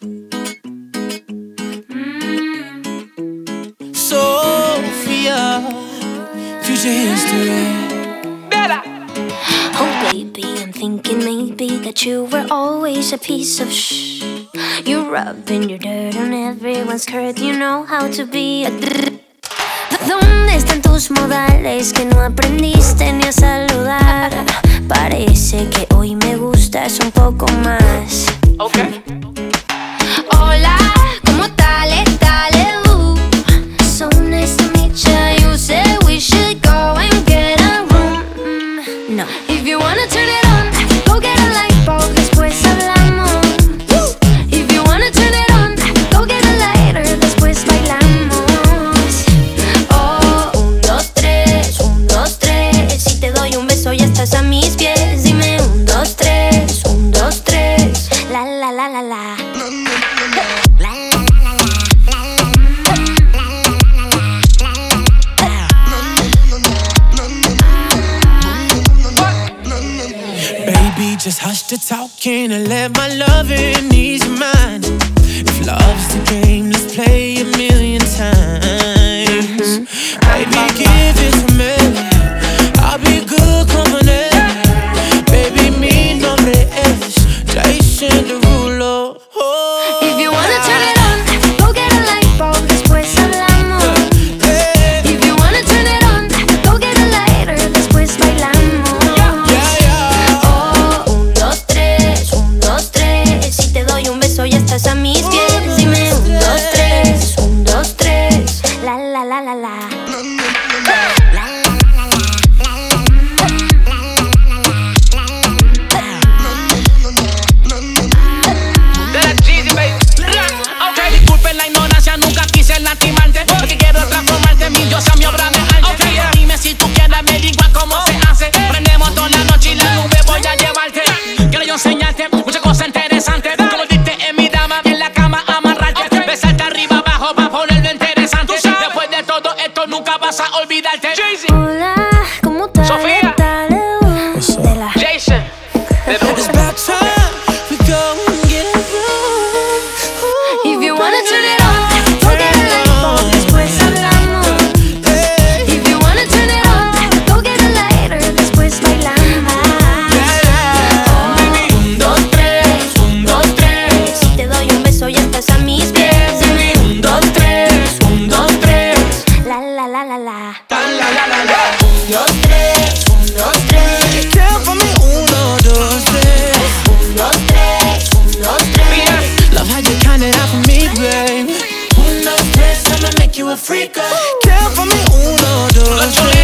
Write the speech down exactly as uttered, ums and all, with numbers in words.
Sophia, future history. Better. Oh baby, I'm thinking maybe that you were always a piece of shh. You're rubbing your dirt on everyone's skirt. You know how to be a drrr. ¿Dónde están tus modales que no aprendiste ni a saludar? Parece que hoy me gustas un poco más. Okay. Hola, ¿cómo tal? Dale, uh. So nice to meet you. You said we should go and get a room. Mm, no. If you wanna turn it on, go get a light bulb. Después hablamos. If you wanna turn it on, go get a lighter. Después bailamos. Oh, un, dos, tres, un, dos, tres. Si te doy un beso ya estás a mis pies. Dime un, dos, tres, un, dos, tres. La la la la la. Baby, just hush the talking and let my loving ease your mind. If love's the game, let's play a million times. Baby, give it to me. I'll be good company. Baby, mi nombre es Jason Derulo. Oh, if you wanna turn it on, go get a light bulb. Después hablamos. hey. If you wanna turn it on, go get a lighter. Después bailamos. Yeah, yeah. Oh, un, dos, tres, un, dos, tres. Si te doy un beso ya estás a mis pies. Dime un, dos, tres, un, dos, tres. La la la la la. Disculpen la ignorancia, nunca quise lastimarte, porque quiero transformarte en mi diosa, mi obra de arte. Okay. Dime si tú quieres, me digo cómo se hace. Prendemos toda la noche y la nube voy a llevarte. Quiero yo enseñarte muchas cosas interesantes, como diste en mi dama, en la cama amarrarte, okay. Besarte arriba abajo para ponerlo interesante. Después de todo esto nunca vas a olvidarte. Hola, ¿cómo tal? Sofía. Dale, uh. De la Jason, It's about time we go and get a room. If you wanna turn it on, go get a light bulb. Después hablamos. If you wanna turn it on, go get a lighter. Después bailamos. Oh, un, dos, tres, un, dos, tres. Si te doy un beso ya estás a mis pies. Dime un, dos, tres, un, dos, tres. La la la la la. Un, dos, tres, un, dos, tres. Count for me, uno, dos, tres. Un, dos, tres, un, dos, tres. Love how you count it out for me, babe. Uno, dos, tres, I'ma make you a freak. Count for me, uno, dos, tres.